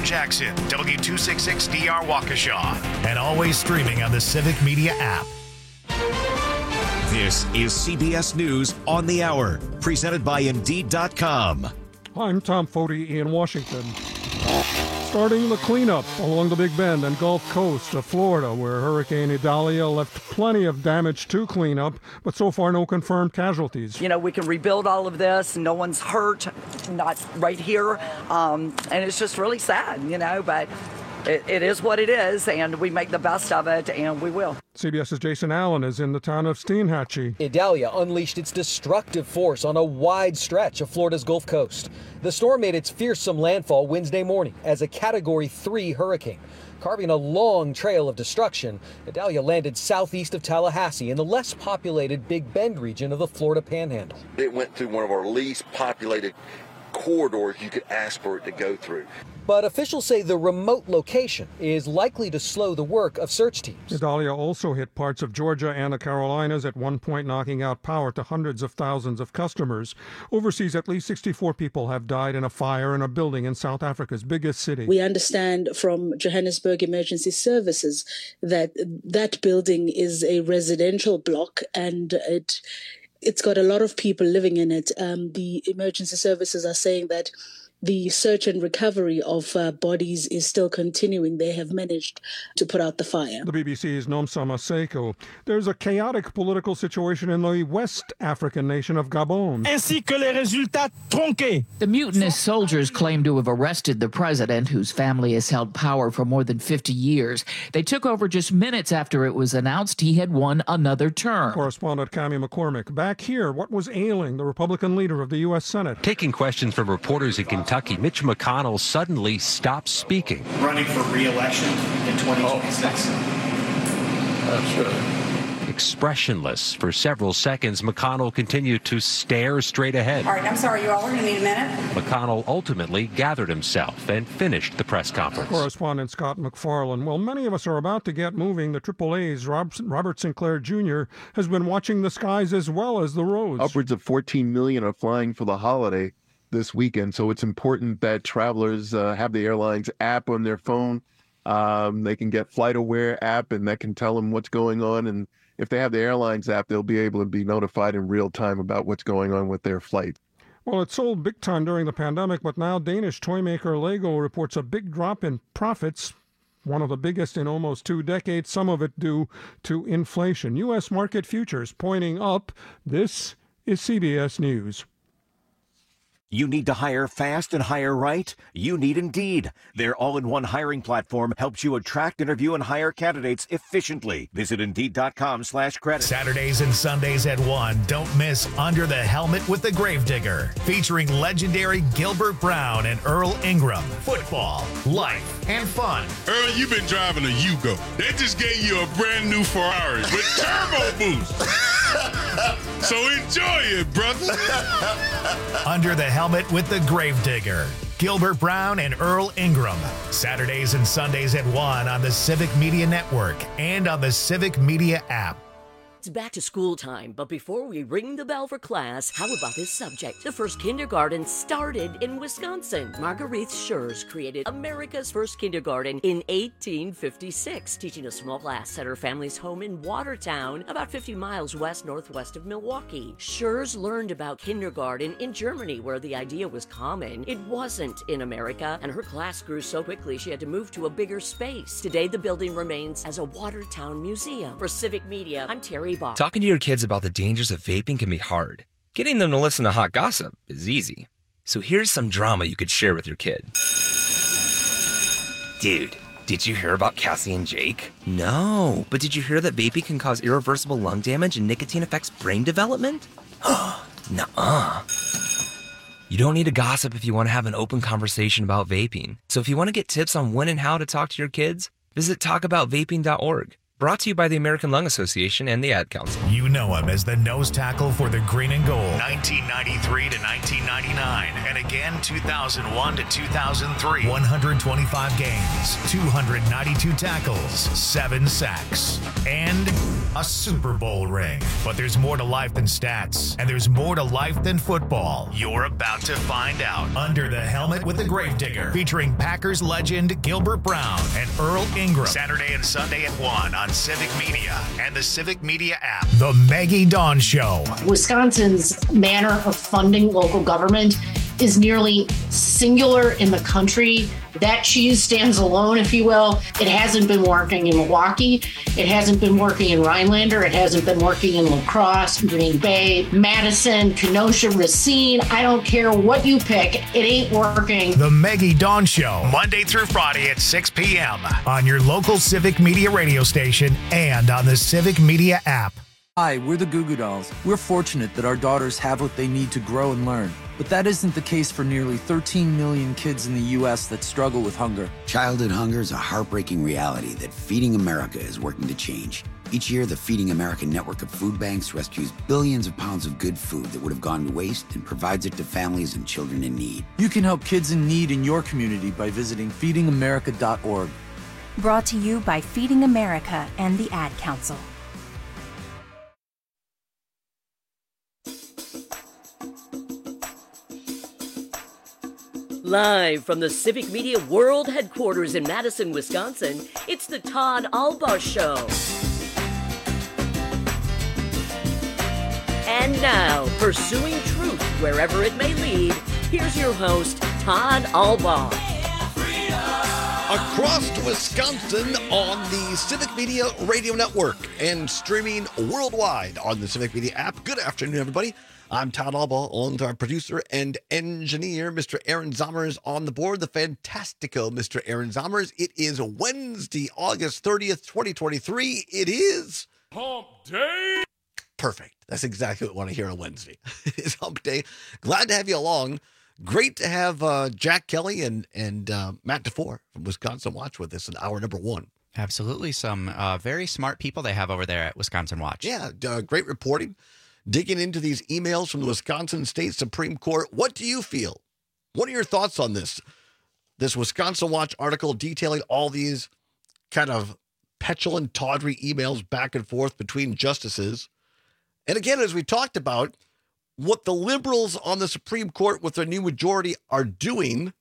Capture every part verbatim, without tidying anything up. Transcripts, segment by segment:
Jackson, W two sixty-six D R Waukesha, and always streaming on the Civic Media app. This is C B S News on the Hour, presented by Indeed dot com. I'm Tom Foti in Washington. Starting the cleanup along the Big Bend and Gulf Coast of Florida, where Hurricane Idalia left plenty of damage to clean up, but so far no confirmed casualties. You know, we can rebuild all of this. No one's hurt, not right here. Um, and it's just really sad, you know, but it, it is what it is, and we make the best of it, and we will. CBS's Jason Allen is in the town of Steinhatchee. Idalia unleashed its destructive force on a wide stretch of Florida's Gulf Coast. The storm made its fearsome landfall Wednesday morning as a Category three hurricane. Carving a long trail of destruction, Idalia landed southeast of Tallahassee in the less populated Big Bend region of the Florida Panhandle. It went through one of our least populated corridors you could ask for it to go through. But officials say the remote location is likely to slow the work of search teams. Idalia also hit parts of Georgia and the Carolinas, at one point knocking out power to hundreds of thousands of customers. Overseas, at least sixty-four people have died in a fire in a building in South Africa's biggest city. We understand from Johannesburg Emergency Services that that building is a residential block, and it it's got a lot of people living in it. Um, the emergency services are saying that the search and recovery of uh, bodies is still continuing. They have managed to put out the fire. The B B C's Nomsa Maseko. There's a chaotic political situation in the West African nation of Gabon. Ainsi que les résultats tronqués. The mutinous soldiers claim to have arrested the president, whose family has held power for more than fifty years. They took over just minutes after it was announced he had won another term. Correspondent Cammie McCormick. Back here, what was ailing the Republican leader of the U S Senate? Taking questions from reporters in Kentucky, Mitch McConnell suddenly stopped speaking. Running for re-election in twenty twenty-six. That's right. Expressionless for several seconds, McConnell continued to stare straight ahead. All right, I'm sorry, you all are going to need a minute. McConnell ultimately gathered himself and finished the press conference. Correspondent Scott McFarlane. Well, many of us are about to get moving. The triple A's Robert Sinclair Junior has been watching the skies as well as the roads. Upwards of fourteen million are flying for the holiday this weekend, so it's important that travelers uh, have the airline's app on their phone. Um, they can get FlightAware app, and that can tell them what's going on. And if they have the airline's app, they'll be able to be notified in real time about what's going on with their flight. Well, it sold big time during the pandemic, but now Danish toy maker Lego reports a big drop in profits, one of the biggest in almost two decades, some of it due to inflation. U S market futures pointing up. This is C B S News. You need to hire fast and hire right? You need Indeed. Their all-in-one hiring platform helps you attract, interview, and hire candidates efficiently. Visit Indeed.com slash credit. Saturdays and Sundays at one. Don't miss Under the Helmet with the Gravedigger, featuring legendary Gilbert Brown and Earl Ingram. Football, life, and fun. Earl, you've been driving a Yugo. They just gave you a brand new Ferrari with turbo boost. So enjoy it, brother. Under the Helmet with the Gravedigger. Gilbert Brown and Earl Ingram. Saturdays and Sundays at one on the Civic Media Network and on the Civic Media app. It's back to school time, but before we ring the bell for class, how about this subject? The first kindergarten started in Wisconsin. Marguerite Schurz created America's first kindergarten in eighteen fifty-six, teaching a small class at her family's home in Watertown, about fifty miles west-northwest of Milwaukee. Schurz learned about kindergarten in Germany, where the idea was common. It wasn't in America, and her class grew so quickly she had to move to a bigger space. Today, the building remains as a Watertown museum. For Civic Media, I'm Terry Bob. Talking to your kids about the dangers of vaping can be hard. Getting them to listen to hot gossip is easy. So here's some drama you could share with your kid. Dude, did you hear about Cassie and Jake? No, but did you hear that vaping can cause irreversible lung damage and nicotine affects brain development? Nuh-uh. You don't need to gossip if you want to have an open conversation about vaping. So if you want to get tips on when and how to talk to your kids, visit talk about vaping dot org. Brought to you by the American Lung Association and the Ad Council. You know him as the nose tackle for the Green and Gold, nineteen ninety-three to nineteen ninety-nine, and again two thousand one to two thousand three. one hundred twenty-five games, two hundred ninety-two tackles, seven sacks, and a Super Bowl ring. But there's more to life than stats, and there's more to life than football. You're about to find out. Under the Helmet with the Gravedigger, featuring Packers legend Gilbert Brown and Earl Ingram. Saturday and Sunday at one on Civic Media and the Civic Media app. The Maggie Dawn Show. Wisconsin's manner of funding local government is nearly singular in the country. That cheese stands alone, if you will. It hasn't been working in Milwaukee. It hasn't been working in Rhinelander. It hasn't been working in La Crosse, Green Bay, Madison, Kenosha, Racine. I don't care what you pick. It ain't working. The Maggie Dawn Show, Monday through Friday at six p.m. on your local Civic Media radio station and on the Civic Media app. Hi, we're the Goo Goo Dolls. We're fortunate that our daughters have what they need to grow and learn. But that isn't the case for nearly thirteen million kids in the U S that struggle with hunger. Childhood hunger is a heartbreaking reality that Feeding America is working to change. Each year, the Feeding America network of food banks rescues billions of pounds of good food that would have gone to waste and provides it to families and children in need. You can help kids in need in your community by visiting feeding america dot org. Brought to you by Feeding America and the Ad Council. Live from the Civic Media World Headquarters in Madison, Wisconsin, it's the Todd Albaugh Show. And now, pursuing truth wherever it may lead, here's your host, Todd Albaugh. Across Wisconsin on the Civic Media Radio Network and streaming worldwide on the Civic Media app. Good afternoon, everybody. I'm Todd Albaugh, along with our producer and engineer, Mister Aaron Zommers, on the board. The fantastico, Mister Aaron Zommers. It is Wednesday, August thirtieth, twenty twenty-three. It is Hump Day. Perfect. That's exactly what I want to hear on Wednesday. It is Hump Day. Glad to have you along. Great to have uh, Jack Kelly and and uh, Matt DeFore from Wisconsin Watch with us in hour number one. Absolutely. Some uh, very smart people they have over there at Wisconsin Watch. Yeah, uh, great reporting. Digging into these emails from the Wisconsin State Supreme Court. What do you feel? What are your thoughts on this? This Wisconsin Watch article detailing all these kind of petulant, tawdry emails back and forth between justices. And again, as we talked about, what the liberals on the Supreme Court with their new majority are doing,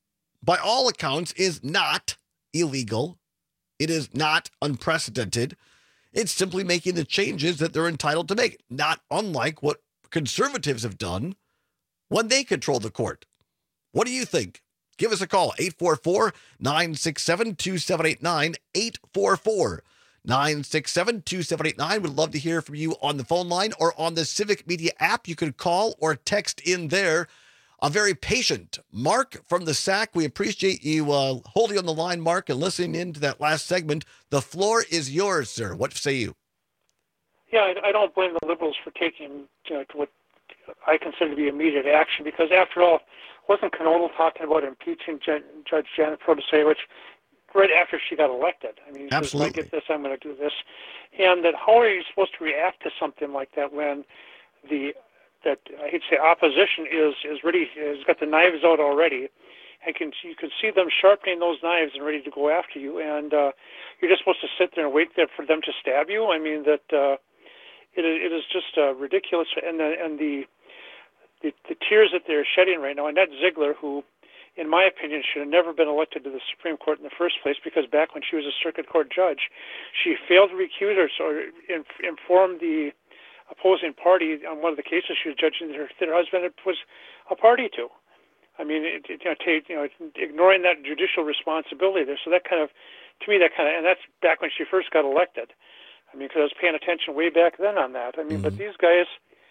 by all accounts, is not illegal. It is not unprecedented. It's simply making the changes that they're entitled to make, not unlike what conservatives have done when they control the court. What do you think? Give us a call, eight four four, nine six seven, two seven eight nine, eight four four, nine six seven, two seven eight nine. We'd love to hear from you on the phone line or on the Civic Media app. You could call or text in there. A very patient Mark from the S A C. We appreciate you uh, holding on the line, Mark, and listening in to that last segment. The floor is yours, sir. What say you? Yeah, I, I don't blame the liberals for taking you know, what I consider to be immediate action, because after all, wasn't Knodel talking about impeaching Jen, Judge Janet Protasevich right after she got elected? I mean, she says, I get this, I'm going to do this. And that how are you supposed to react to something like that when the that I hate to say opposition is is ready, has got the knives out already, and can you can see them sharpening those knives and ready to go after you, and uh, you're just supposed to sit there and wait there for them to stab you. I mean that uh, it it is just uh, ridiculous, and the and the, the the tears that they're shedding right now. Annette Ziegler, who, in my opinion, should have never been elected to the Supreme Court in the first place, because back when she was a circuit court judge, she failed to recuse herself or inform the opposing party on one of the cases she was judging that her, that her husband was a party to. I mean, it, it, you know, take, you know, ignoring that judicial responsibility there. So that kind of, to me, that kind of, and that's back when she first got elected. I mean, because I was paying attention way back then on that. I mean, mm-hmm. but these guys,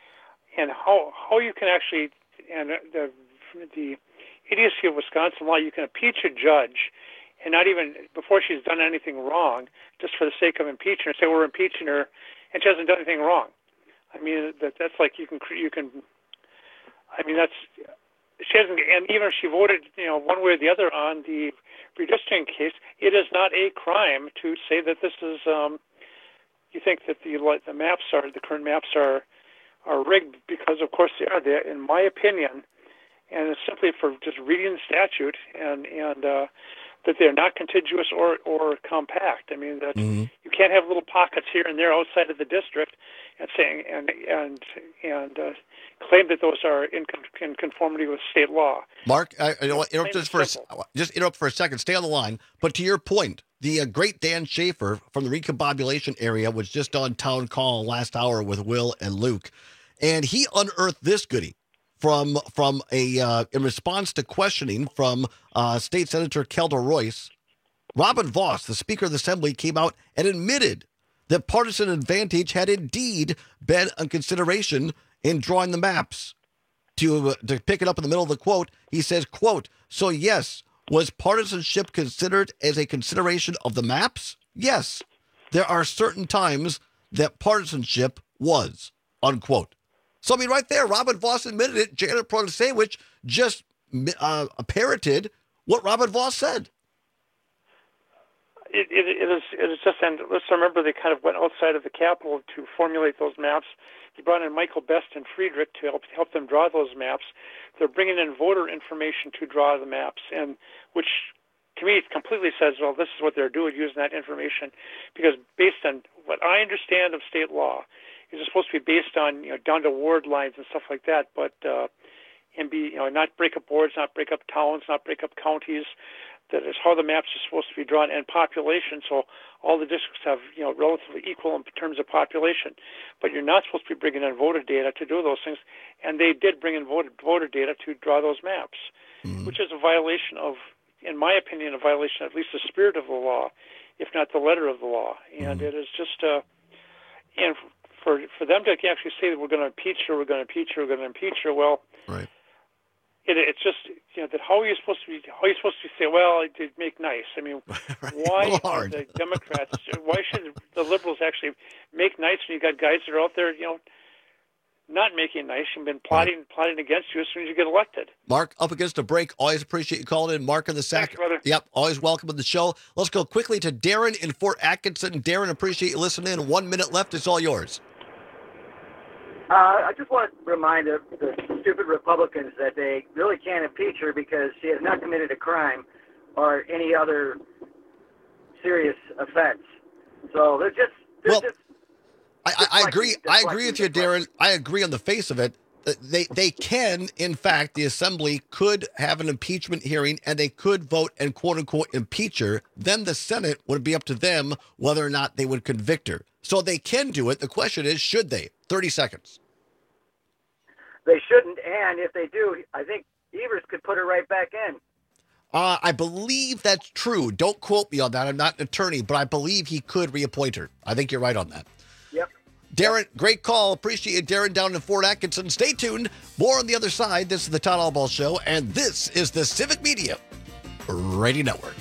and how how you can actually, and the the idiocy of Wisconsin law, you can impeach a judge, and not even before she's done anything wrong, just for the sake of impeaching her, say we're impeaching her, and she hasn't done anything wrong. I mean, that that's like you can you can. I mean, that's she hasn't, and even if she voted, you know, one way or the other on the redistricting case, it is not a crime to say that this is um, you think that the the maps are the current maps are are rigged because, of course, they are. They, in my opinion, and it's simply for just reading the statute and and uh, that they're not contiguous or or compact. I mean that mm-hmm. you can't have little pockets here and there outside of the district and saying and and and uh, claim that those are in, in conformity with state law. Mark, I, I know, interrupt just for a, just interrupt for a second. Stay on the line. But to your point, the uh, great Dan Schaefer from the Recombobulation area was just on Town Call last hour with Will and Luke, and he unearthed this goodie from from a uh, in response to questioning from uh, State Senator Kelda Royce. Robin Vos, the Speaker of the Assembly, came out and admitted that partisan advantage had indeed been a consideration in drawing the maps. To, uh, to pick it up in the middle of the quote, he says, quote, so yes, was partisanship considered as a consideration of the maps? Yes. There are certain times that partisanship was, unquote. So, I mean, right there, Robin Vos admitted it. Janet Protasewicz just uh, parroted what Robin Vos said. It, it, it is it is just, and let's remember they kind of went outside of the Capitol to formulate those maps. He brought in Michael Best and Friedrich to help help them draw those maps. They're bringing in voter information to draw the maps, and which to me completely says, well, this is what they're doing, using that information, because based on what I understand of state law, is it's supposed to be based on, you know, down to ward lines and stuff like that, but uh, and be, you know, not break up wards, not break up towns, not break up counties. That is how the maps are supposed to be drawn, and population, so all the districts have, you know, relatively equal in terms of population. But you're not supposed to be bringing in voter data to do those things, and they did bring in voter, voter data to draw those maps, mm-hmm. which is a violation of, in my opinion, a violation of at least the spirit of the law, if not the letter of the law. And mm-hmm. it is just, uh, and for for them to actually say that we're going to impeach her, we're going to impeach her, we're going to impeach her, well, right. It, it's just, you know, that how are you supposed to be? How are you supposed to say, well, it did make nice? I mean, right. why are the Democrats? Why should the liberals actually make nice when you got guys that are out there, you know, not making nice and been plotting right. plotting against you as soon as you get elected? Mark, up against a break. Always appreciate you calling in. Mark in the Sac. Thanks, brother. Yep, always welcome to the show. Let's go quickly to Darren in Fort Atkinson. Darren, appreciate you listening. One minute left. It's all yours. Uh, I just want to remind the, the stupid Republicans that they really can't impeach her because she has not committed a crime or any other serious offense. So they're just, they're well, just. I, I, I agree. I agree with you, Darren. I agree on the face of it. They they can, in fact, the Assembly could have an impeachment hearing and they could vote and quote unquote impeach her. Then the Senate would be up to them whether or not they would convict her. So they can do it. The question is, should they? thirty seconds. They shouldn't, and if they do, I think Evers could put her right back in. Uh, I believe that's true. Don't quote me on that. I'm not an attorney, but I believe he could reappoint her. I think you're right on that. Yep. Darren, yep. Great call. Appreciate it, Darren, down in Fort Atkinson. Stay tuned. More on the other side. This is the Todd Albaugh Show, and this is the Civic Media Radio Network.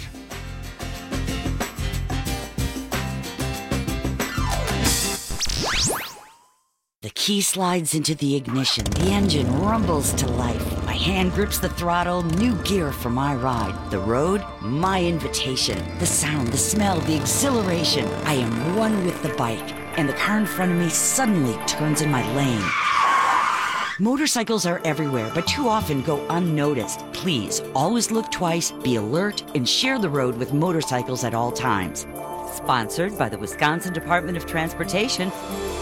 The key slides into the ignition. The engine rumbles to life. My hand grips the throttle. New gear for my ride. The road, my invitation. The sound, the smell, the exhilaration. I am one with the bike. And the car in front of me suddenly turns in my lane. Motorcycles are everywhere, but too often go unnoticed. Please, always look twice, be alert, and share the road with motorcycles at all times. Sponsored by the Wisconsin Department of Transportation.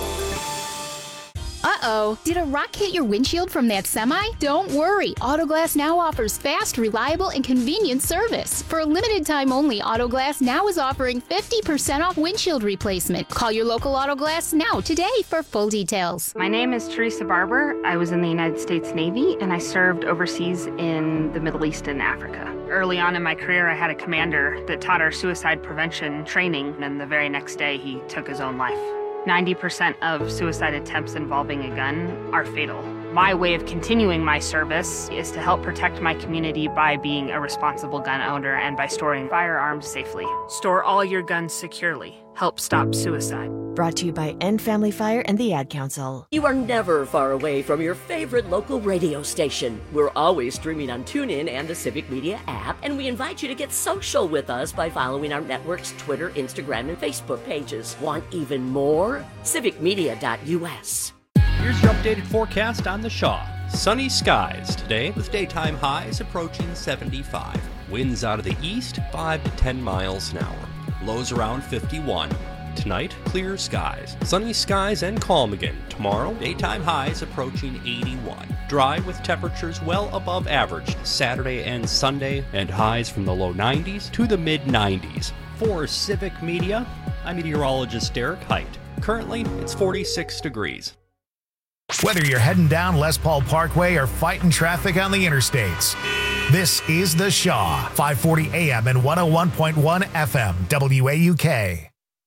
Uh-oh, did a rock hit your windshield from that semi? Don't worry, Autoglass Now offers fast, reliable, and convenient service. For a limited time only, Autoglass Now is offering fifty percent off windshield replacement. Call your local Autoglass Now today for full details. My name is Teresa Barber. I was in the United States Navy, and I served overseas in the Middle East and Africa. Early on in my career, I had a commander that taught our suicide prevention training, and the very next day, he took his own life. ninety percent of suicide attempts involving a gun are fatal. My way of continuing my service is to help protect my community by being a responsible gun owner and by storing firearms safely. Store all your guns securely. Help stop suicide. Brought to you by End Family Fire and the Ad Council. You are never far away from your favorite local radio station. We're always streaming on TuneIn and the Civic Media app, and we invite you to get social with us by following our network's Twitter, Instagram, and Facebook pages. Want even more? civic media dot u s. Here's your updated forecast on the Shaw. Sunny skies today with daytime highs approaching seventy-five. Winds out of the east, five to ten miles an hour. Lows around fifty-one. Tonight, clear skies. Sunny skies and calm again. Tomorrow, daytime highs approaching eighty-one. Dry with temperatures well above average Saturday and Sunday, and highs from the low nineties to the mid nineties. For Civic Media, I'm meteorologist Derek Height. Currently, it's forty-six degrees. Whether you're heading down Les Paul Parkway or fighting traffic on the interstates, this is The Shaw, five forty A M and one oh one point one F M, W A U K.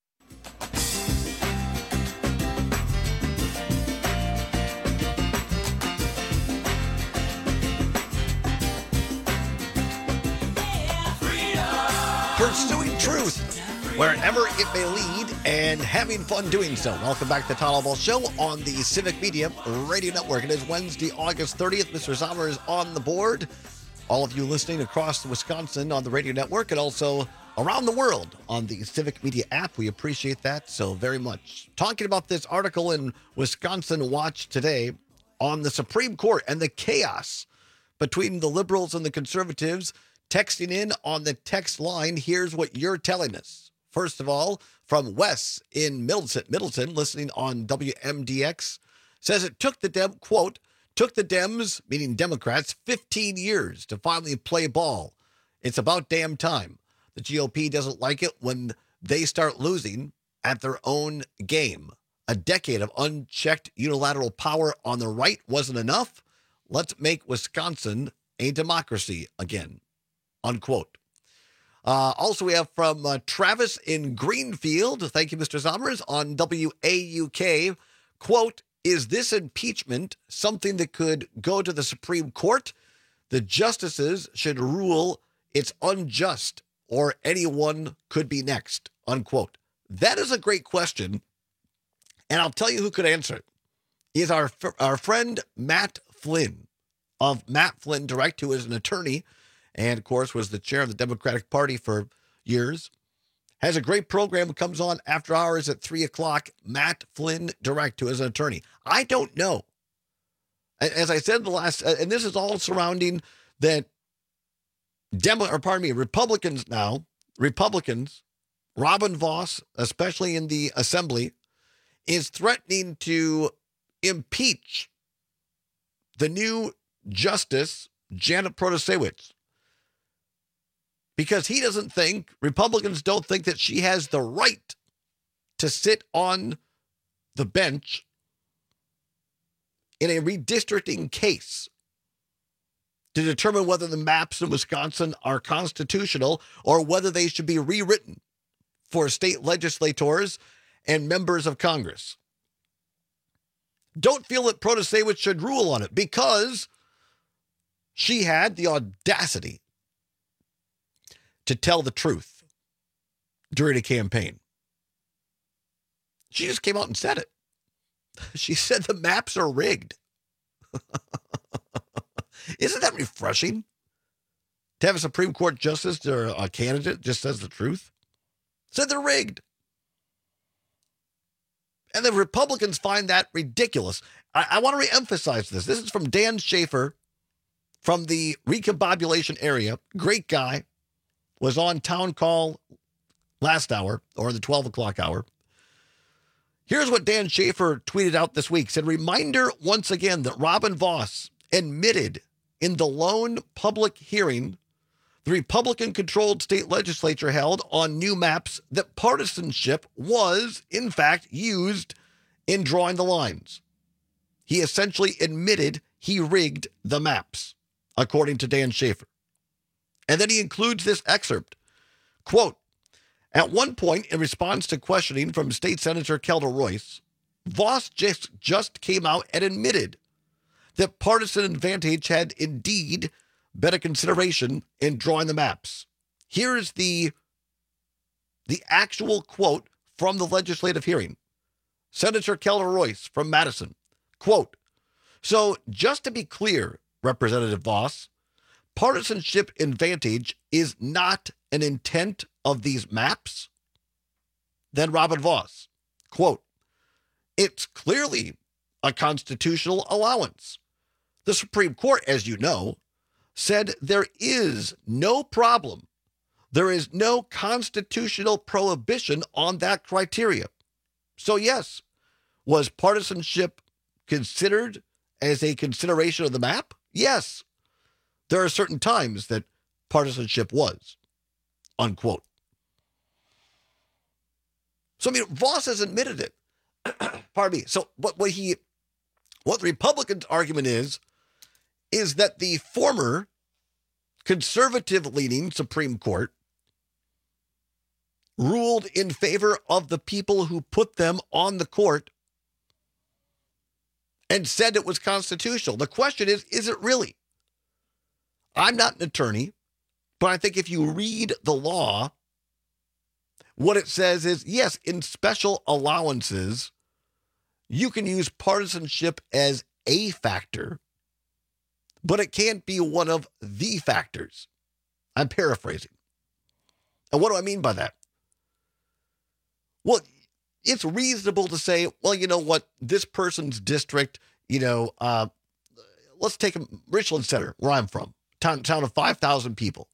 Pursuing truth wherever it may lead and having fun doing so. Welcome back to the Todd Ball Show on the Civic Media Radio Network. It is Wednesday, August thirtieth. Mister Sommer is on the board. All of you listening across Wisconsin on the radio network and also around the world on the Civic Media app. We appreciate that so very much. Talking about this article in Wisconsin Watch today on the Supreme Court and the chaos between the liberals and the conservatives. Texting in on the text line, here's what you're telling us. First of all, from Wes in Middleton, Middleton, listening on W M D X, says it took the Dem, quote, took the Dems, meaning Democrats, fifteen years to finally play ball. It's about damn time. The G O P doesn't like it when they start losing at their own game. A decade of unchecked unilateral power on the right wasn't enough. Let's make Wisconsin a democracy again. Unquote. Uh, also, we have from uh, Travis in Greenfield. Thank you, Mister Sommers, on W A U K. Quote, is this impeachment something that could go to the Supreme Court? The justices should rule it's unjust or anyone could be next. Unquote. That is a great question. And I'll tell you who could answer it. Is our, our friend Matt Flynn of Matt Flynn Direct, who is an attorney and, of course, was the chair of the Democratic Party for years. Has a great program that comes on after hours at three o'clock. Matt Flynn Direct, who is an attorney. I don't know. As I said the last, and this is all surrounding that Demo, or pardon me, Republicans now, Republicans, Robin Vos, especially in the Assembly, is threatening to impeach the new Justice, Janet Protasewicz. Because he doesn't think, Republicans don't think that she has the right to sit on the bench in a redistricting case to determine whether the maps in Wisconsin are constitutional or whether they should be rewritten for state legislators and members of Congress. Don't feel that Protasewicz should rule on it because she had the audacity to tell the truth during a campaign. She just came out and said it. She said the maps are rigged. Isn't that refreshing? To have a Supreme Court justice or a candidate just says the truth? Said they're rigged. And the Republicans find that ridiculous. I, I want to reemphasize this. This is from Dan Schaefer from the recombobulation area. Great guy. Was on Town Call last hour, or the twelve o'clock hour. Here's what Dan Schaefer tweeted out this week. Said, reminder once again that Robin Vos admitted in the lone public hearing the Republican-controlled state legislature held on new maps that partisanship was, in fact, used in drawing the lines. He essentially admitted he rigged the maps, according to Dan Schaefer. And then he includes this excerpt. Quote, at one point, in response to questioning from State Senator Kelda Royce, Vos just, just came out and admitted that partisan advantage had indeed been a consideration in drawing the maps. Here is the, the actual quote from the legislative hearing. Senator Kelly Royce from Madison, quote, "So just to be clear, Representative Voss, partisanship advantage is not an intent of these maps?" Then Robin Voss, quote, "It's clearly a constitutional allowance. The Supreme Court, as you know, said there is no problem. There is no constitutional prohibition on that criteria. So yes, was partisanship considered as a consideration of the map? Yes. There are certain times that partisanship was," unquote. So, I mean, Voss has admitted it. Pardon me. So what, what he, what the Republicans' argument is, is that the former conservative-leaning Supreme Court ruled in favor of the people who put them on the court and said it was constitutional. The question is, is it really? I'm not an attorney, but I think if you read the law, what it says is, yes, in special allowances, you can use partisanship as a factor, but it can't be one of the factors. I'm paraphrasing. And what do I mean by that? Well, it's reasonable to say, well, you know what, this person's district, you know, uh, let's take Richland Center, where I'm from, town, town of five thousand people.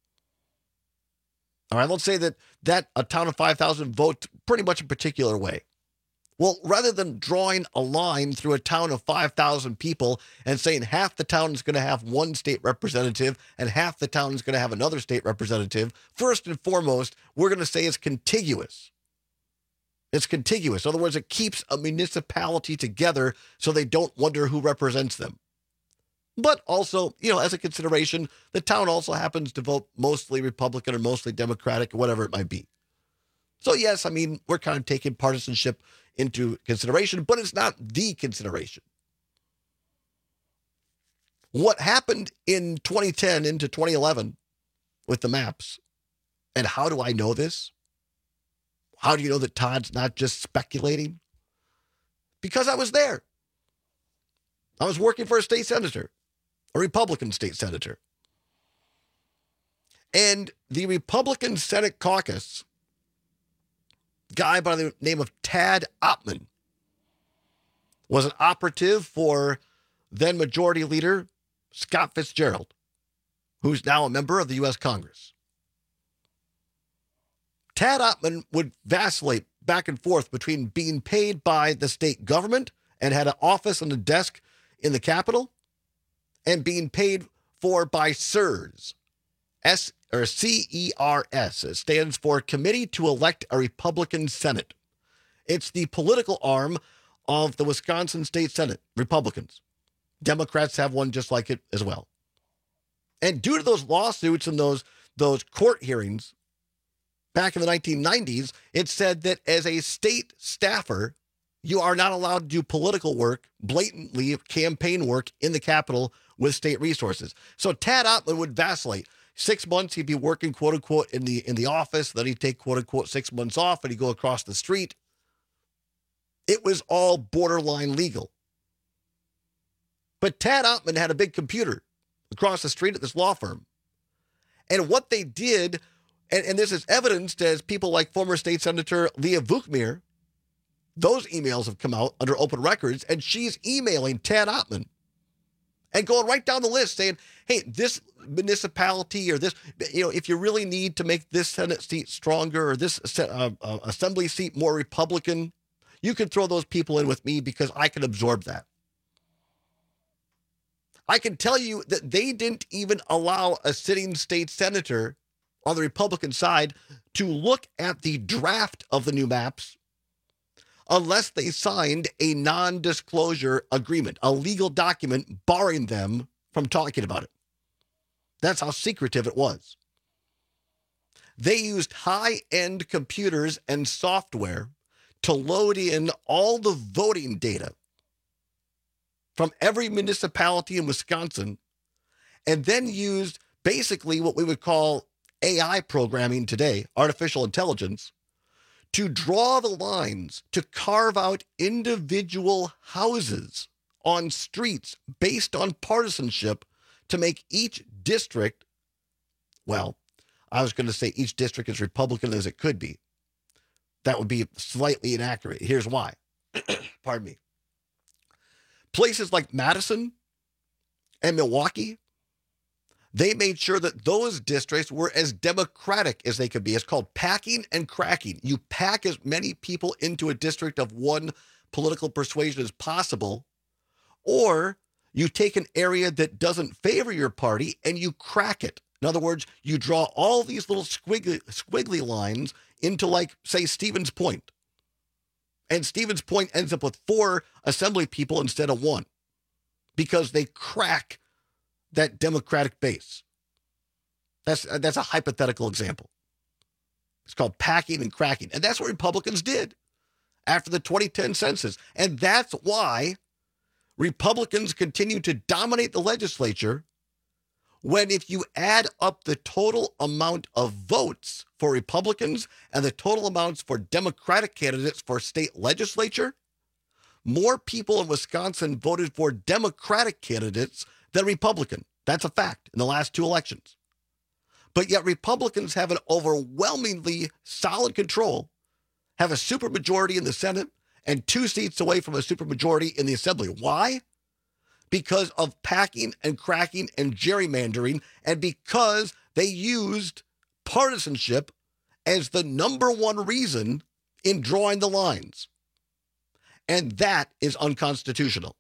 All right, let's say that, that a town of five thousand vote pretty much a particular way. Well, rather than drawing a line through a town of five thousand people and saying half the town is going to have one state representative and half the town is going to have another state representative, first and foremost, we're going to say it's contiguous. It's contiguous. In other words, it keeps a municipality together so they don't wonder who represents them. But also, you know, as a consideration, the town also happens to vote mostly Republican or mostly Democratic or whatever it might be. So yes, I mean, we're kind of taking partisanship into consideration, but it's not the consideration. What happened in twenty ten into twenty eleven with the maps, and how do I know this? How do you know that Todd's not just speculating? Because I was there. I was working for a state senator, a Republican state senator. And the Republican Senate caucus, guy by the name of Tad Ottman, was an operative for then Majority Leader Scott Fitzgerald, who's now a member of the U S Congress. Tad Ottman would vacillate back and forth between being paid by the state government and had an office and a desk in the Capitol and being paid for by C E R S, S or C E R S. It stands for Committee to Elect a Republican Senate. It's the political arm of the Wisconsin State Senate, Republicans. Democrats have one just like it as well. And due to those lawsuits and those, those court hearings back in the nineteen nineties, it said that as a state staffer, you are not allowed to do political work, blatantly campaign work in the Capitol with state resources. So Tad Ottman would vacillate. Six months he'd be working, quote unquote, in the in the office. Then he'd take, quote unquote, six months off and he'd go across the street. It was all borderline legal. But Tad Ottman had a big computer across the street at this law firm. And what they did, and, and this is evidenced as people like former state senator Leah Vukmir, those emails have come out under open records, and she's emailing Tad Ottman and going right down the list saying, hey, this municipality or this, you know, if you really need to make this Senate seat stronger or this uh, uh, assembly seat more Republican, you can throw those people in with me because I can absorb that. I can tell you that they didn't even allow a sitting state senator on the Republican side to look at the draft of the new maps unless they signed a non-disclosure agreement, a legal document barring them from talking about it. That's how secretive it was. They used high-end computers and software to load in all the voting data from every municipality in Wisconsin, and then used basically what we would call A I programming today, artificial intelligence, to draw the lines, to carve out individual houses on streets based on partisanship to make each district, well, I was going to say each district as Republican as it could be. That would be slightly inaccurate. Here's why. Pardon me. Places like Madison and Milwaukee, they made sure that those districts were as democratic as they could be. It's called packing and cracking. You pack as many people into a district of one political persuasion as possible, or you take an area that doesn't favor your party and you crack it. In other words, you draw all these little squiggly, squiggly lines into, like, say, Stevens Point. And Stevens Point ends up with four assembly people instead of one because they crack that Democratic base. That's, that's a hypothetical example. It's called packing and cracking. And that's what Republicans did after the twenty ten census. And that's why Republicans continue to dominate the legislature, when if you add up the total amount of votes for Republicans and the total amounts for Democratic candidates for state legislature, more people in Wisconsin voted for Democratic candidates than Republican. That's a fact in the last two elections. But yet Republicans have an overwhelmingly solid control, have a supermajority in the Senate, and two seats away from a supermajority in the Assembly. Why? Because of packing and cracking and gerrymandering, and because they used partisanship as the number one reason in drawing the lines. And that is unconstitutional.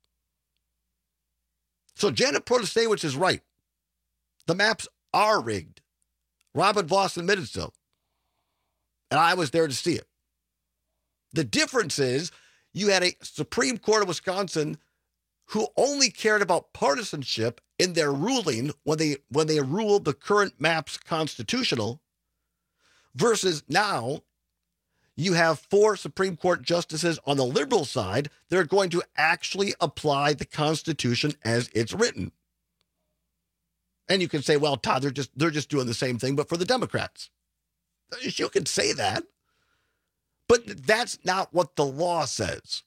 So Janet Protasiewicz is right. The maps are rigged. Robin Vos admitted so. And I was there to see it. The difference is you had a Supreme Court of Wisconsin who only cared about partisanship in their ruling when they when they ruled the current maps constitutional, versus now you have four Supreme Court justices on the liberal side that are going to actually apply the Constitution as it's written. And you can say, well, Todd, they're just they're just doing the same thing, but for the Democrats. You can say that, but that's not what the law says.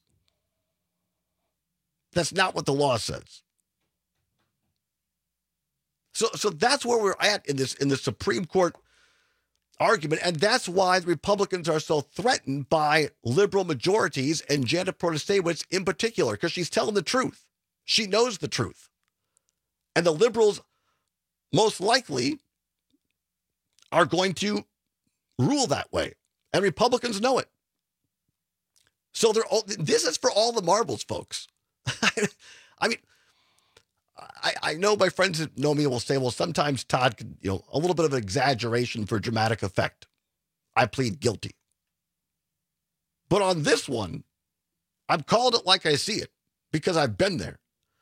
That's not what the law says. So, so that's where we're at in this in the Supreme Court argument, and that's why the Republicans are so threatened by liberal majorities and Janet Protasiewicz in particular, because she's telling the truth. She knows the truth, and the liberals most likely are going to rule that way, and Republicans know it. So they're all, this is for all the marbles, folks. I mean, I, I know my friends that know me will say, well, sometimes Todd can, you know, a little bit of an exaggeration for dramatic effect. I plead guilty. But on this one, I've called it like I see it because I've been there.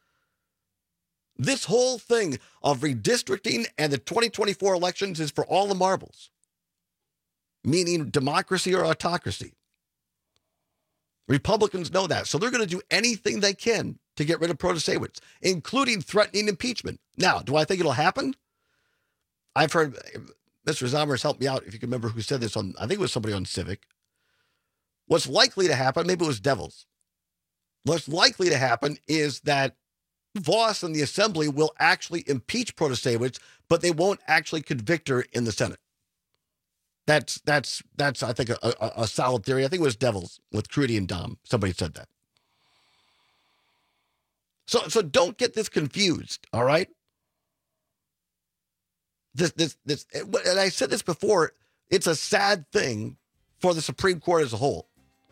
This whole thing of redistricting and the twenty twenty-four elections is for all the marbles, meaning democracy or autocracy. Republicans know that, so they're going to do anything they can to get rid of Protasiewicz, including threatening impeachment. Now, do I think it'll happen? I've heard, Mister Zommers helped me out, if you can remember who said this on, I think it was somebody on Civic. What's likely to happen, maybe it was Devils. What's likely to happen is that Vos and the Assembly will actually impeach Protasiewicz, but they won't actually convict her in the Senate. That's, that's, that's I think, a, a, a solid theory. I think it was Devils with Crudy and Dom. Somebody said that. So, so don't get this confused, all right? This, this, this, and I said this before, it's a sad thing for the Supreme Court as a whole.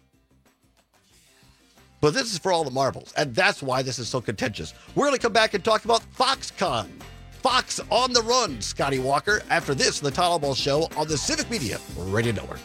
But this is for all the marbles, and that's why this is so contentious. We're going to come back and talk about Foxconn. Fox on the run, Scotty Walker, after this, the Todd Ball Show on the Civic Media Radio Network.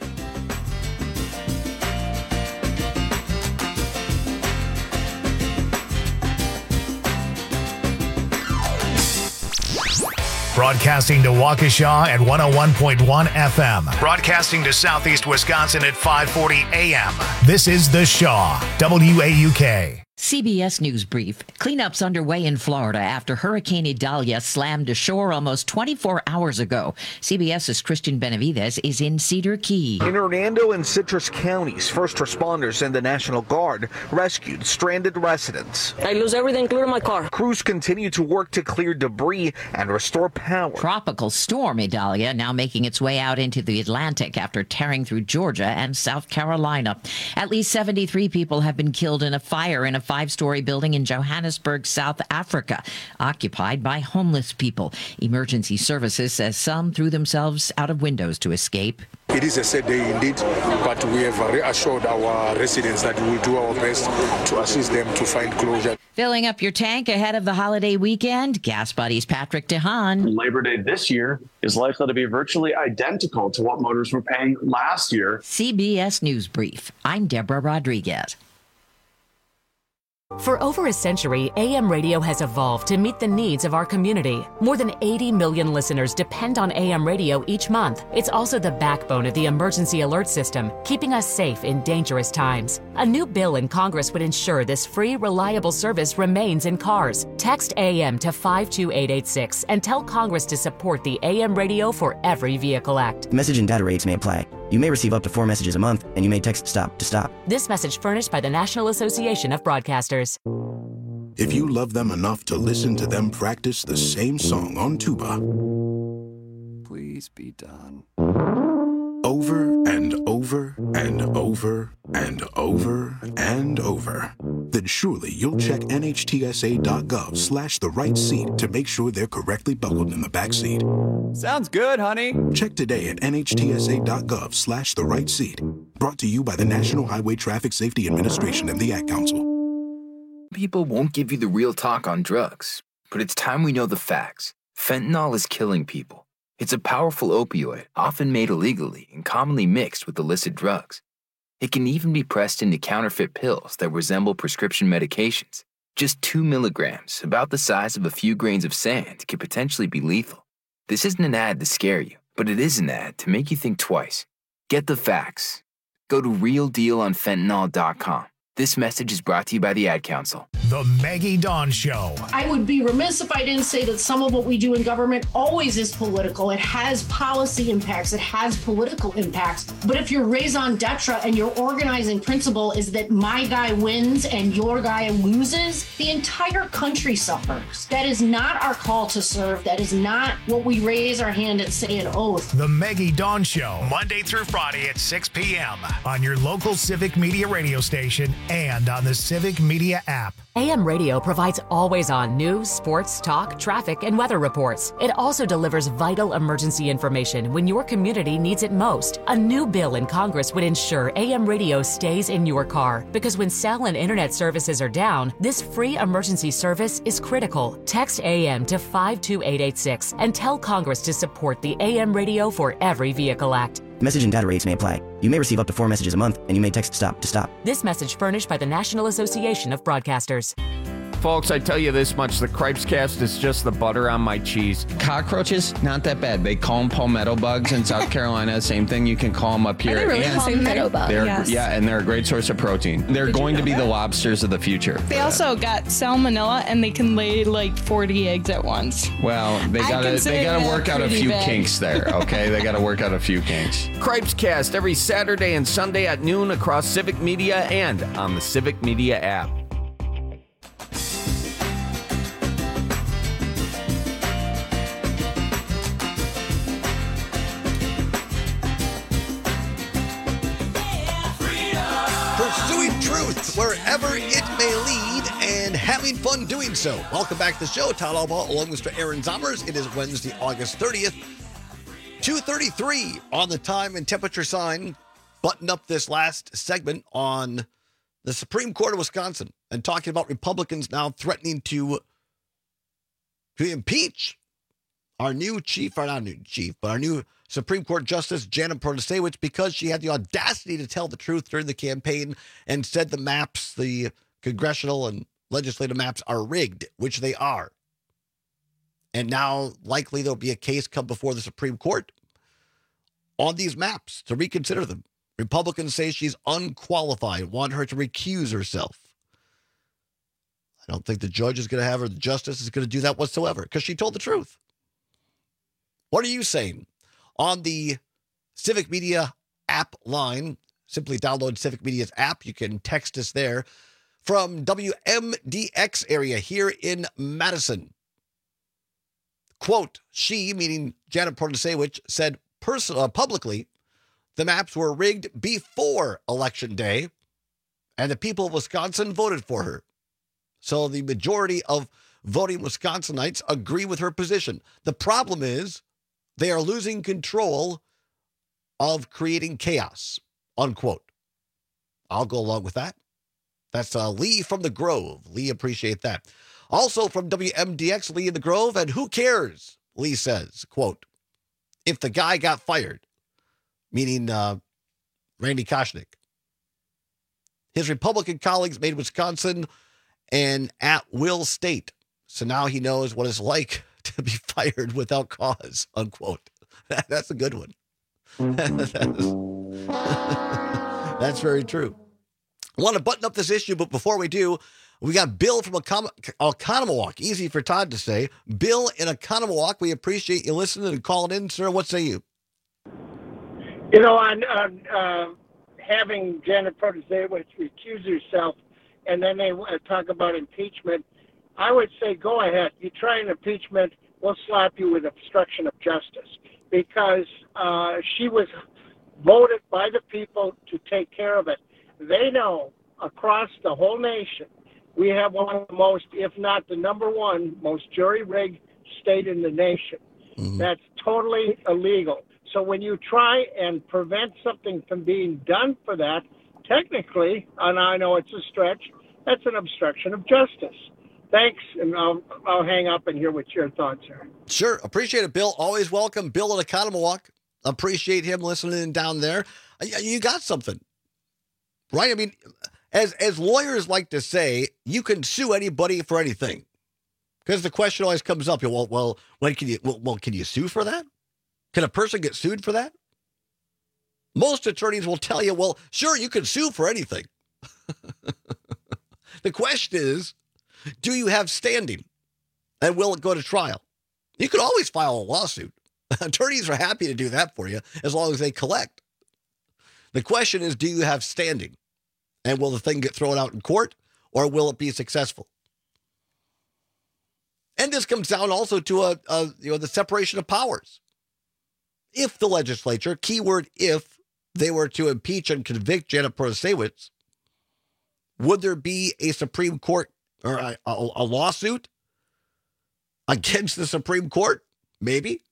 Broadcasting to Waukesha at one oh one point one F M. Broadcasting to Southeast Wisconsin at five forty A M. This is The Shaw, W A U K. C B S News Brief. Cleanups underway in Florida after Hurricane Idalia slammed ashore almost twenty-four hours ago. CBS's Christian Benavides is in Cedar Key. In Hernando and Citrus counties, first responders and the National Guard rescued stranded residents. I lose everything, including my car. Crews continue to work to clear debris and restore power. Tropical storm Idalia now making its way out into the Atlantic after tearing through Georgia and South Carolina. At least seventy-three people have been killed in a fire in a five-story building in Johannesburg, South Africa, occupied by homeless people. Emergency Services says some threw themselves out of windows to escape. It is a sad day indeed, but we have reassured our residents that we will do our best to assist them to find closure. Filling up your tank ahead of the holiday weekend, Gas Buddy's Patrick DeHaan. Labor Day this year is likely to be virtually identical to what motorists were paying last year. C B S News Brief. I'm Deborah Rodriguez. For over a century, A M radio has evolved to meet the needs of our community. More than eighty million listeners depend on A M radio each month. It's also the backbone of the emergency alert system, keeping us safe in dangerous times. A new bill in Congress would ensure this free, reliable service remains in cars. Text A M to five two eight eight six and tell Congress to support the A M Radio for Every Vehicle Act. Message and data rates may apply. You may receive up to four messages a month, and you may text STOP to stop. This message furnished by the National Association of Broadcasters. If you love them enough to listen to them practice the same song on tuba, please be done. Over and over and over and over and over, then surely you'll check N H T S A dot gov slash the right seat to make sure they're correctly buckled in the back seat. Sounds good, honey. Check today at N H T S A dot gov slash the right seat. Brought to you by the National Highway Traffic Safety Administration and the Ad Council. People won't give you the real talk on drugs, but it's time we know the facts. Fentanyl is killing people. It's a powerful opioid, often made illegally and commonly mixed with illicit drugs. It can even be pressed into counterfeit pills that resemble prescription medications. Just two milligrams, about the size of a few grains of sand, could potentially be lethal. This isn't an ad to scare you, but it is an ad to make you think twice. Get the facts. Go to real deal on fentanyl dot com. This message is brought to you by the Ad Council. The Maggie Dawn Show. I would be remiss if I didn't say that some of what we do in government always is political. It has policy impacts. It has political impacts. But if your raison d'etre and your organizing principle is that my guy wins and your guy loses, the entire country suffers. That is not our call to serve. That is not what we raise our hand and say an oath. The Maggie Dawn Show, Monday through Friday at six p.m. on your local Civic Media radio station and on the Civic Media app. A M Radio provides always-on news, sports, talk, traffic, and weather reports. It also delivers vital emergency information when your community needs it most. A new bill in Congress would ensure A M Radio stays in your car, because when cell and internet services are down, this free emergency service is critical. Text A M to five two eight eight six and tell Congress to support the A M Radio for Every Vehicle Act. Message and data rates may apply. You may receive up to four messages a month, and you may text STOP to stop. This message furnished by the National Association of Broadcasters. Folks, I tell you this much, the Cripes Cast is just the butter on my cheese. Cockroaches, not that bad. They call them palmetto bugs in South Carolina. Same thing, you can call them up here. Are they really and palmetto bugs? they're, Yes. Yeah, and they're a great source of protein. They're Did you going to know be that? the lobsters of the future. They also got salmonella, and they can lay like forty eggs at once. Well, they I gotta consider they gotta that work out a pretty few big. kinks there, okay? They gotta work out a few kinks. Cripes Cast every Saturday and Sunday at noon across Civic Media and on the Civic Media app. Pursuing truth wherever it may lead and having fun doing so. Welcome back to the show. Todd Albaugh along with Mister Aaron Zomers. It is Wednesday, August thirtieth. two thirty-three on the time and temperature sign. Button up this last segment on the Supreme Court of Wisconsin and talking about Republicans now threatening to, to impeach our new chief, or not new chief, but our new Supreme Court Justice, Janet Protasewicz, because she had the audacity to tell the truth during the campaign and said the maps, the congressional and legislative maps, are rigged, which they are. And now likely there'll be a case come before the Supreme Court on these maps to reconsider them. Republicans say she's unqualified, want her to recuse herself. I don't think the judge is going to have her, the justice is going to do that whatsoever because she told the truth. What are you saying? On the Civic Media app line, simply download Civic Media's app. You can text us there from W M D X area here in Madison. Quote, she, meaning Janet Protasewicz, said person, uh, publicly the maps were rigged before Election Day, and the people of Wisconsin voted for her. So the majority of voting Wisconsinites agree with her position. The problem is they are losing control of creating chaos, unquote. I'll go along with that. That's uh, Lee from the Grove. Lee, appreciate that. Also from W M D X, Lee in the Grove, and who cares, Lee says, quote, if the guy got fired, meaning uh, Randy Koshnick. His Republican colleagues made Wisconsin an at-will state, so now he knows what it's like to be fired without cause, unquote. That's a good one. That's very true. I want to button up this issue, but before we do, we got Bill from Oconomowoc. Easy for Todd to say. Bill in Oconomowoc, we appreciate you listening and calling in, sir. What say you? You know, on, on uh, having Janet Protasewicz recuse herself, and then they uh, talk about impeachment, I would say go ahead. You try an impeachment, we'll slap you with obstruction of justice, because uh, she was voted by the people to take care of it. They know across the whole nation, we have one of the most, if not the number one, most jury-rigged state in the nation. Mm-hmm. That's totally illegal. So when you try and prevent something from being done for that, technically, and I know it's a stretch, that's an obstruction of justice. Thanks, and I'll, I'll hang up and hear what your thoughts are. Sure. Appreciate it, Bill. Always welcome. Bill in Oconomowoc. Appreciate him listening down there. You got something, right? I mean, as as lawyers like to say, you can sue anybody for anything. Because the question always comes up, well, well, when can you, well, well, can you sue for that? Can a person get sued for that? Most attorneys will tell you, well, sure, you can sue for anything. The question is, do you have standing? And will it go to trial? You could always file a lawsuit. Attorneys are happy to do that for you as long as they collect. The question is, do you have standing? And will the thing get thrown out in court, or will it be successful? And this comes down also to a, a you know the separation of powers. If the legislature, keyword if, they were to impeach and convict Janet Protasewicz, would there be a Supreme Court or a, a, a lawsuit against the Supreme Court? Maybe.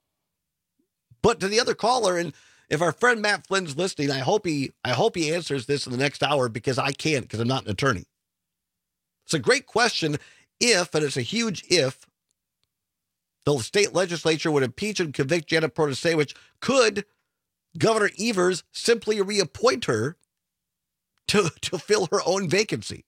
But to the other caller, and if our friend Matt Flynn's listening, I hope he I hope he answers this in the next hour, because I can't, because I'm not an attorney. It's a great question if, and it's a huge if, the state legislature would impeach and convict Janet Protasewicz. Could Governor Evers simply reappoint her to, to fill her own vacancy?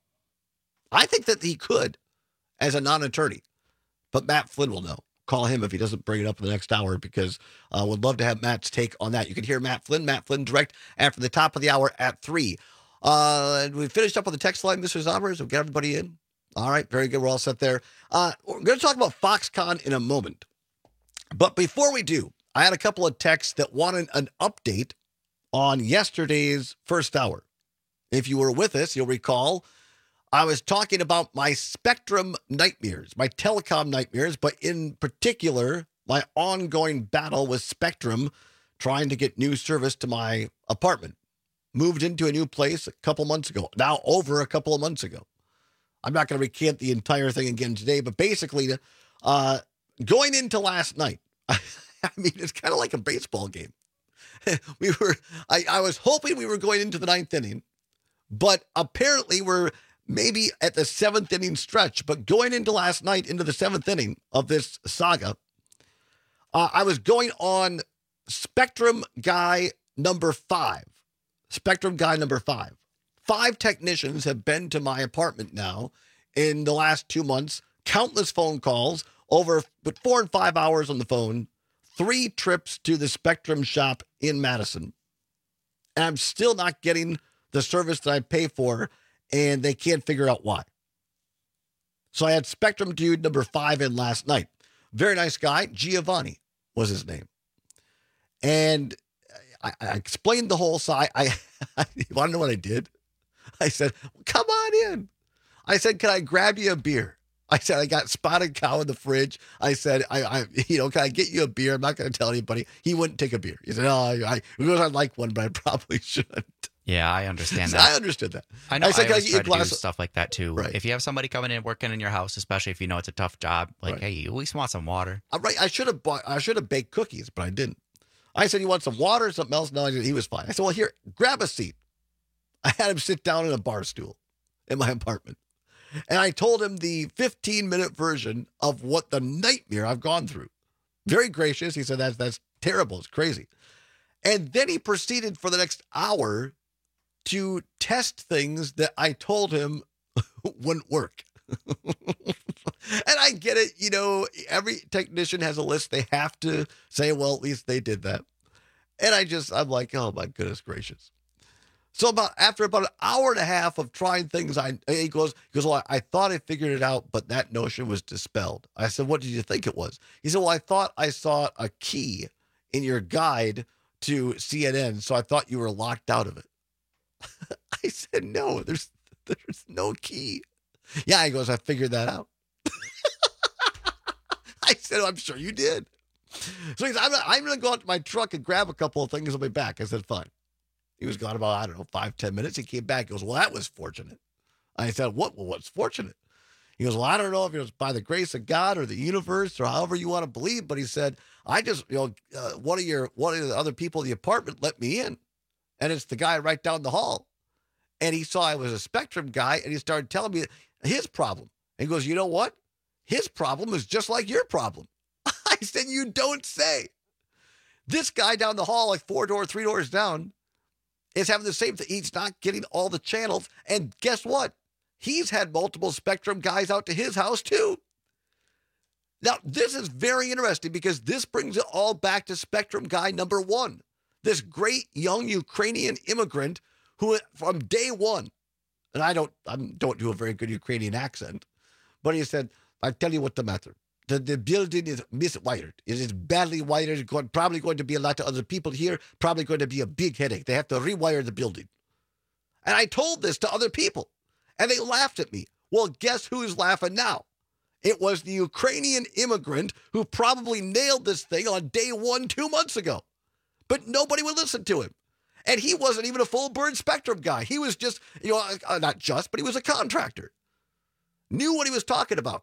I think that he could as a non-attorney, but Matt Flynn will know. Call him if he doesn't bring it up in the next hour, because I uh, would love to have Matt's take on that. You can hear Matt Flynn, Matt Flynn direct after the top of the hour at three. Uh, and we finished up on the text line, Mister Zombers. We'll get everybody in. All right, very good. We're all set there. Uh, we're going to talk about Foxconn in a moment. But before we do, I had a couple of texts that wanted an update on yesterday's first hour. If you were with us, you'll recall I was talking about my Spectrum nightmares, my telecom nightmares, but in particular, my ongoing battle with Spectrum trying to get new service to my apartment. Moved into a new place a couple months ago, now over a couple of months ago. I'm not going to recant the entire thing again today, but basically, uh, going into last night, I mean, it's kind of like a baseball game. we were, I, I was hoping we were going into the ninth inning, but apparently we're maybe at the seventh inning stretch. But going into last night, into the seventh inning of this saga, uh, I was going on Spectrum guy number five. Spectrum guy number five. Five technicians have been to my apartment now in the last two months. Countless phone calls, over but four and five hours on the phone. Three trips to the Spectrum shop in Madison. And I'm still not getting the service that I pay for, and they can't figure out why. So I had Spectrum Dude number five in last night. Very nice guy. Giovanni was his name. And I, I explained the whole side. I, I you want to know what I did? I said, come on in. I said, can I grab you a beer? I said, I got Spotted Cow in the fridge. I said, I, I you know, can I get you a beer? I'm not going to tell anybody. He wouldn't take a beer. He said, oh, I, I, I'd like one, but I probably shouldn't. Yeah, I understand So that. I understood that. I know. I said, I "Can I always get you try a to do glass of-" stuff like that too. Right. If you have somebody coming in working in your house, especially if you know it's a tough job, like, Right. hey, you at least want some water. I'm right. I should have bought, I should have baked cookies, but I didn't. I said, you want some water or something else? No, he was fine. I said, well, here, grab a seat. I had him sit down in a bar stool in my apartment. And I told him the fifteen minute version of what the nightmare I've gone through. Very gracious. He said, that's, that's terrible. It's crazy. And then he proceeded for the next hour to test things that I told him wouldn't work. And I get it. You know, every technician has a list. They have to say, well, at least they did that. And I just, I'm like, oh my goodness gracious. So about after about an hour and a half of trying things, I he goes, he goes, well, I, I thought I figured it out, but that notion was dispelled. I said, what did you think it was? He said, well, I thought I saw a key in your guide to C N N, so I thought you were locked out of it. I said, no, there's there's no key. Yeah, he goes, I figured that out. I said, I'm sure you did. So he said, I'm, I'm going to go out to my truck and grab a couple of things. I'll be back. I said, fine. He was gone about, I don't know, five, ten minutes. He came back. He goes, well, that was fortunate. I said, what? Well, what's fortunate? He goes, well, I don't know if it was by the grace of God or the universe or however you want to believe, but he said, I just, you know, uh, one of your, one of the other people in the apartment let me in. And it's the guy right down the hall. And he saw I was a Spectrum guy, and he started telling me his problem. And he goes, you know what? His problem is just like your problem. I said, you don't say. This guy down the hall, like four doors, three doors down, is having the same thing. He's not getting all the channels. And guess what? He's had multiple Spectrum guys out to his house too. Now, this is very interesting because this brings it all back to Spectrum guy number one. This great young Ukrainian immigrant who from day one, and I don't I don't do a very good Ukrainian accent, but he said, I tell you what the matter. The, the building is miswired. It is badly wired. It's going, probably going to be a lot of other people here, probably going to be a big headache. They have to rewire the building. And I told this to other people, and they laughed at me. Well, guess who's laughing now? It was the Ukrainian immigrant who probably nailed this thing on day one two months ago. But nobody would listen to him. And he wasn't even a full bird Spectrum guy. He was just, you know, uh, not just, but he was a contractor. Knew what he was talking about.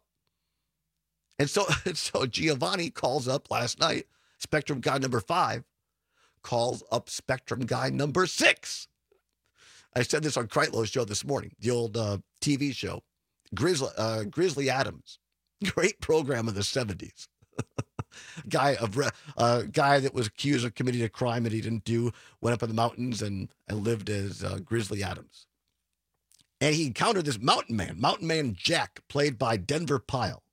And so, so Giovanni calls up last night, Spectrum guy number five, calls up Spectrum guy number six. I said this on Kreitlow's show this morning, the old uh, T V show, Grizzly, uh, Grizzly Adams. Great program of the seventies. guy of uh, guy that was accused of committing a crime that he didn't do, went up in the mountains and, and lived as uh, Grizzly Adams. And he encountered this mountain man, Mountain Man Jack, played by Denver Pyle.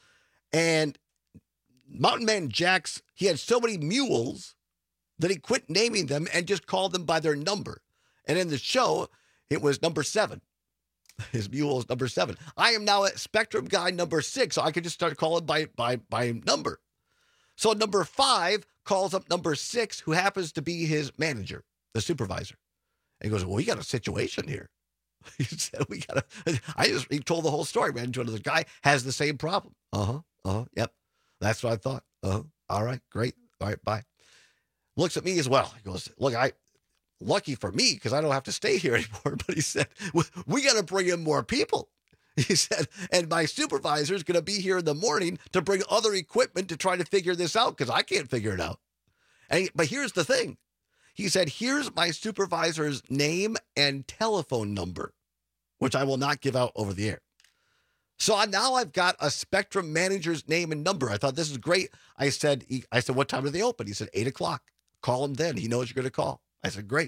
And Mountain Man Jack's, he had so many mules that he quit naming them and just called them by their number. And in the show, it was number seven. His mule is number seven. I am now at Spectrum guy number six, so I could just start calling by by by number. So number five calls up number six, who happens to be his manager, the supervisor. And he goes, well, we got a situation here. He said, we got a, I just, he told the whole story, man. The guy has the same problem. Uh-huh, uh-huh, yep. That's what I thought. Uh-huh, all right, great. All right, bye. Looks at me as well. He goes, look, I, lucky for me, because I don't have to stay here anymore. But he said, we got to bring in more people. He said, and my supervisor is going to be here in the morning to bring other equipment to try to figure this out because I can't figure it out. And he, but here's the thing. He said, here's my supervisor's name and telephone number, which I will not give out over the air. So I, now I've got a Spectrum manager's name and number. I thought this is great. I said, he, I said, what time do they open? He said, eight o'clock. Call him then. He knows you're going to call. I said, great.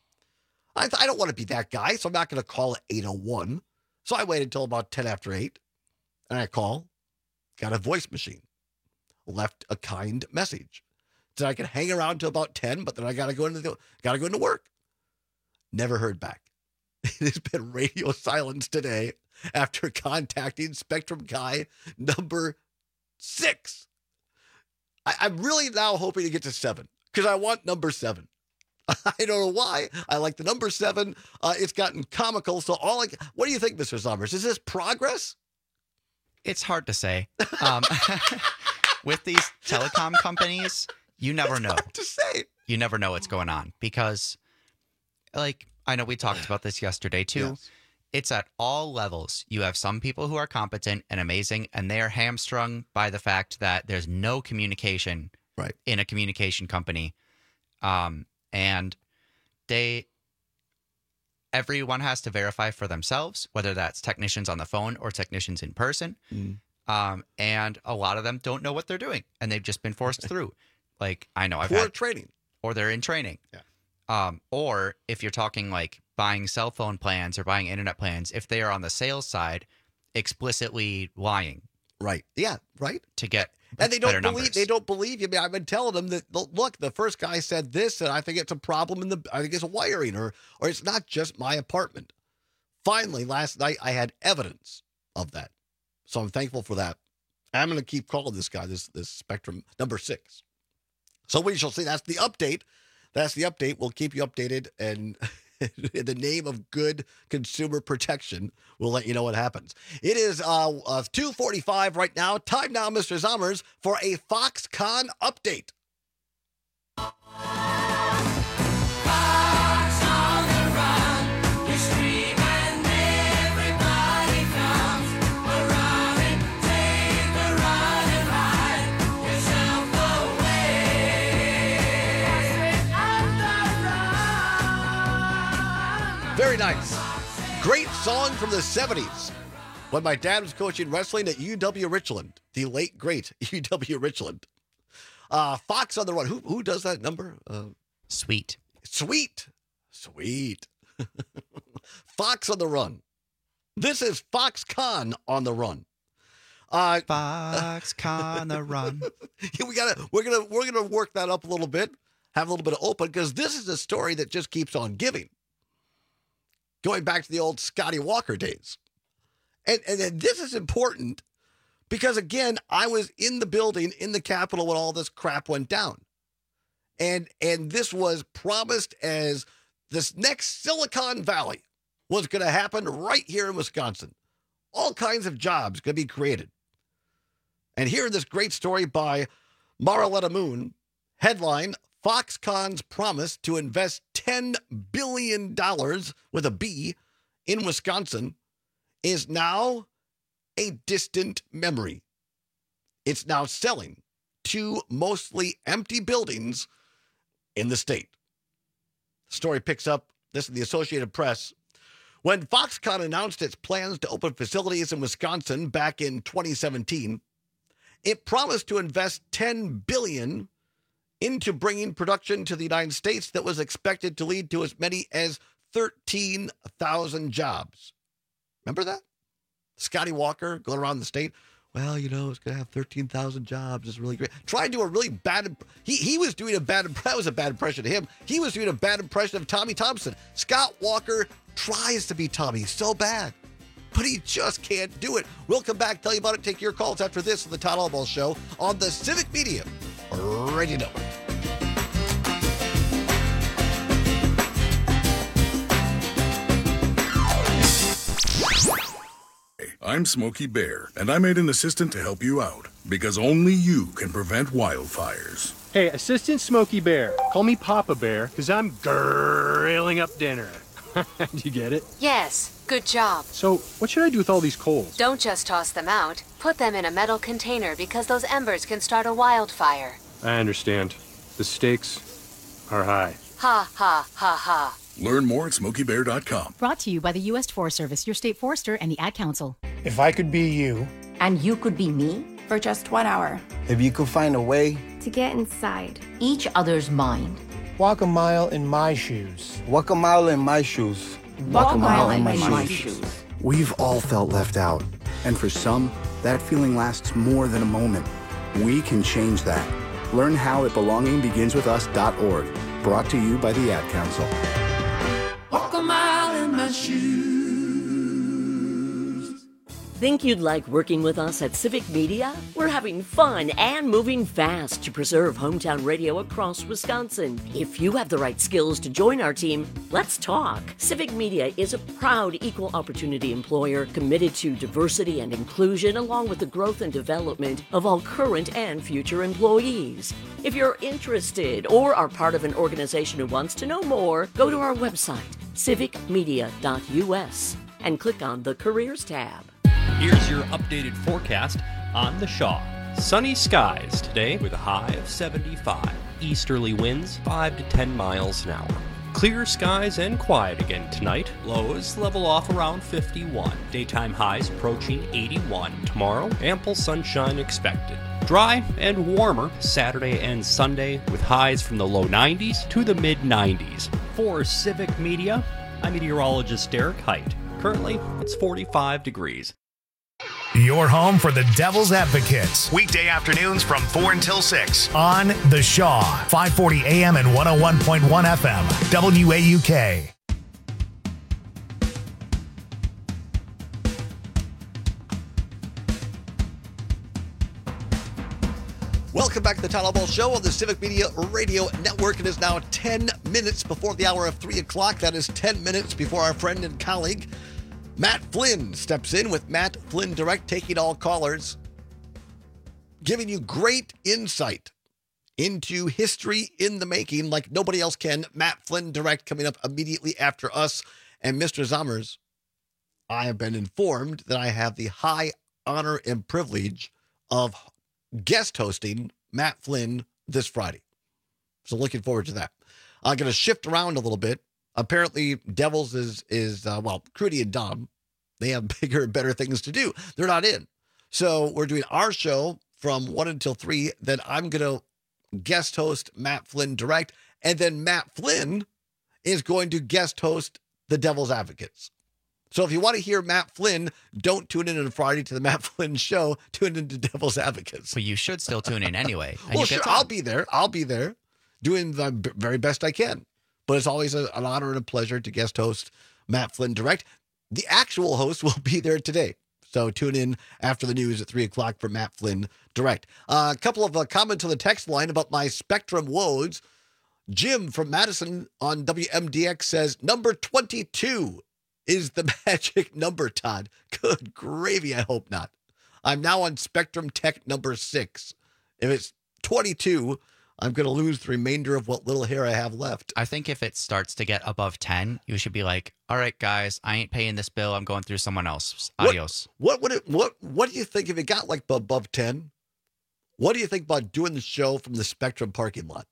I, th- I don't want to be that guy, so I'm not going to call at eight oh one. So I waited until about ten after eight, and I call, got a voice machine, left a kind message. Said I could hang around till about ten, but then I got to go into the, got to go into work. Never heard back. It has been radio silence today, after contacting Spectrum guy number six. I, I'm really now hoping to get to seven because I want number seven. I don't know why. I like the number seven. Uh, it's gotten comical. So all I, what do you think, Mister Summers? Is this progress? It's hard to say. Um, with these telecom companies, you never it's know. Hard to say. You never know what's going on because, like, I know we talked about this yesterday too. Yes. It's at all levels. You have some people who are competent and amazing, and they are hamstrung by the fact that there's no communication right. in a communication company. Um, and they, everyone has to verify for themselves, whether that's technicians on the phone or technicians in person. Mm. Um, and a lot of them don't know what they're doing, and they've just been forced through. Like, I know I've Poor had training. Or they're in training. Yeah. Um, or if you're talking like buying cell phone plans or buying internet plans, if they are on the sales side, explicitly lying. Right. Yeah. Right. To get and they don't better believe numbers. they don't believe you. I mean, I've been telling them that look, the first guy said this, and I think it's a problem in the. I think it's wiring, or or it's not just my apartment. Finally, last night I had evidence of that, so I'm thankful for that. I'm going to keep calling this guy this this Spectrum number six. So we shall see. That's the update. That's the update. We'll keep you updated, and in the name of good consumer protection, we'll let you know what happens. It is uh, uh, two forty-five right now. Time now, Mister Zommers, for a Foxconn update. Very nice. Great song from the seventies when my dad was coaching wrestling at U W Richland, the late, great U W Richland. Uh, Fox on the Run. Who who does that number? Uh, Sweet. Sweet. Sweet. Fox on the Run. This is Foxconn on the Run. Uh, Foxconn on the Run. we gotta we're gonna we're gonna work that up a little bit, have a little bit of open, because this is a story that just keeps on giving. Going back to the old Scotty Walker days. And, and and this is important because, again, I was in the building in the Capitol when all this crap went down. And, and this was promised as this next Silicon Valley was going to happen right here in Wisconsin. All kinds of jobs going to be created. And here this great story by Maraletta Moon. Headline, Foxconn's promise to invest ten billion dollars with a B in Wisconsin is now a distant memory. It's now selling two mostly empty buildings in the state. The story picks up this in the Associated Press. When Foxconn announced its plans to open facilities in Wisconsin back in twenty seventeen, it promised to invest ten billion dollars into bringing production to the United States that was expected to lead to as many as thirteen thousand jobs. Remember that? Scotty Walker going around the state. Well, you know, it's going to have thirteen thousand jobs. It's really great. Try and do a really bad, imp- he, he was doing a bad, that was a bad impression of him. He was doing a bad impression of Tommy Thompson. Scott Walker tries to be Tommy so bad, but he just can't do it. We'll come back, tell you about it, take your calls after this on the Todd Albaugh Show on the Civic Media Radio Network. I'm Smokey Bear, and I made an assistant to help you out, because only you can prevent wildfires. Hey, Assistant Smokey Bear, call me Papa Bear, because I'm grilling up dinner. Do you get it? Yes, good job. So, what should I do with all these coals? Don't just toss them out. Put them in a metal container because those embers can start a wildfire. I understand. The stakes are high. Ha, ha, ha, ha. Learn more at smokey bear dot com. Brought to you by the U S Forest Service, your state forester, and the Ad Council. If I could be you. And you could be me? For just one hour. If you could find a way. To get inside. Each other's mind. Walk a mile in my shoes. Walk a mile in my shoes. Walk, Walk a mile, mile in, my, in my shoes. shoes. We've all felt left out. And for some, that feeling lasts more than a moment. We can change that. Learn how at belonging begins with us dot org. Brought to you by the Ad Council. Walk a mile in my shoes. Think you'd like working with us at Civic Media? We're having fun and moving fast to preserve hometown radio across Wisconsin. If you have the right skills to join our team, let's talk. Civic Media is a proud equal opportunity employer committed to diversity and inclusion, along with the growth and development of all current and future employees. If you're interested or are part of an organization who wants to know more, go to our website, civic media dot u s, and click on the Careers tab. Here's your updated forecast on the Shaw. Sunny skies today with a high of seventy-five. Easterly winds five to ten miles an hour. Clear skies and quiet again tonight. Lows level off around fifty-one. Daytime highs approaching eighty-one. Tomorrow, ample sunshine expected. Dry and warmer Saturday and Sunday with highs from the low nineties to the mid nineties. For Civic Media, I'm meteorologist Derek Height. Currently, it's forty-five degrees. Your home for the Devil's Advocates. Weekday afternoons from four until six on The Shaw, five forty A M and one oh one point one F M, W A U K. Welcome back to the Tyler Ball Show on the Civic Media Radio Network. It is now ten minutes before the hour of three o'clock. That is ten minutes before our friend and colleague Matt Flynn steps in with Matt Flynn Direct, taking all callers, giving you great insight into history in the making like nobody else can. Matt Flynn Direct coming up immediately after us. And Mister Zommers, I have been informed that I have the high honor and privilege of guest hosting Matt Flynn this Friday. So looking forward to that. I'm going to shift around a little bit. Apparently, Devils is, is uh, well, Crudy and Dom, they have bigger and better things to do. They're not in. So we're doing our show from one until three. Then I'm going to guest host Matt Flynn Direct. And then Matt Flynn is going to guest host the Devil's Advocates. So if you want to hear Matt Flynn, don't tune in on Friday to the Matt Flynn Show. Tune in to Devil's Advocates. But you should still tune in anyway. And well, you sure, get I'll be there. I'll be there doing the b- very best I can. But it's always a, an honor and a pleasure to guest host Matt Flynn Direct. The actual host will be there today. So tune in after the news at three o'clock for Matt Flynn Direct. Uh, a couple of uh, comments on the text line about my Spectrum woes. Jim from Madison on W M D X says, number twenty-two is the magic number, Todd. Good gravy, I hope not. I'm now on Spectrum Tech number six. If it's twenty-two, I'm going to lose the remainder of what little hair I have left. I think if it starts to get above ten, you should be like, all right, guys, I ain't paying this bill. I'm going through someone else. Adios. What, what would it, what, what do you think if it got like above ten? What do you think about doing the show from the Spectrum parking lot?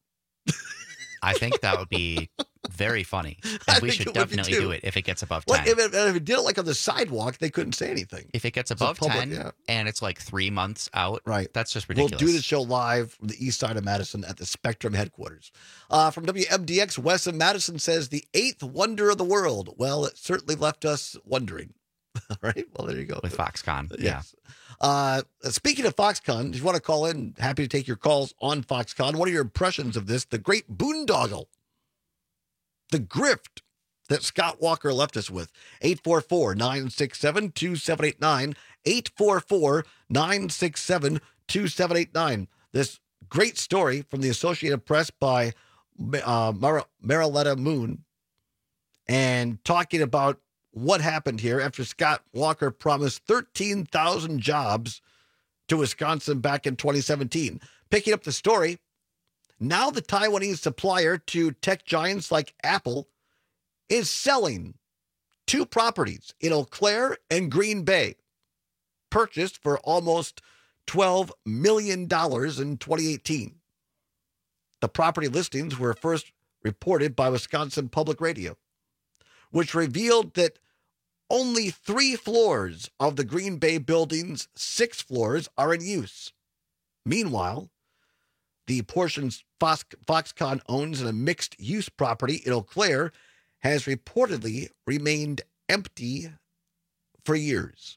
I think that would be very funny. And we should definitely do it if it gets above ten. Like if, it, if it did it like on the sidewalk, they couldn't say anything. If it gets It's a above public- ten yeah. and it's like three months out, Right. that's just ridiculous. We'll do the show live from the east side of Madison at the Spectrum headquarters. Uh, from W M D X, Wes in Madison says, the eighth wonder of the world. Well, it certainly left us wondering. All right. Well, there you go. With Foxconn. Yes. Uh, speaking of Foxconn, if you want to call in, happy to take your calls on Foxconn. What are your impressions of this? The great boondoggle, the grift that Scott Walker left us with. eight four four, nine six seven, two seven eight nine. eight four four, nine six seven, two seven eight nine. This great story from the Associated Press by uh, Mar- Mariletta Moon, and talking about what happened here after Scott Walker promised thirteen thousand jobs to Wisconsin back in twenty seventeen. Picking up the story, now the Taiwanese supplier to tech giants like Apple is selling two properties in Eau Claire and Green Bay, purchased for almost twelve million dollars in twenty eighteen. The property listings were first reported by Wisconsin Public Radio, which revealed that only three floors of the Green Bay building's six floors are in use. Meanwhile, the portions Fox, Foxconn owns in a mixed-use property in Eau Claire has reportedly remained empty for years.